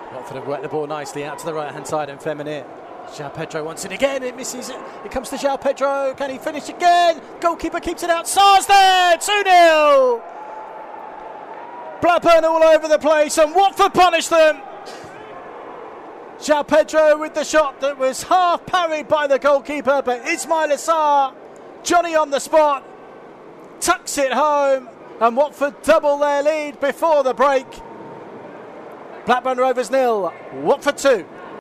Watford have worked the ball nicely out to the right hand side and Feminine. João Pedro wants it again, it misses it. It comes to João Pedro, can he finish again? Goalkeeper keeps it out, Sarr's there, 2-0! Blackburn all over the place and Watford punish them. João Pedro with the shot that was half parried by the goalkeeper, but Ismaila Sarr, Johnny on the spot, tucks it home, and Watford double their lead before the break. Blackburn Rovers 0, Watford 2.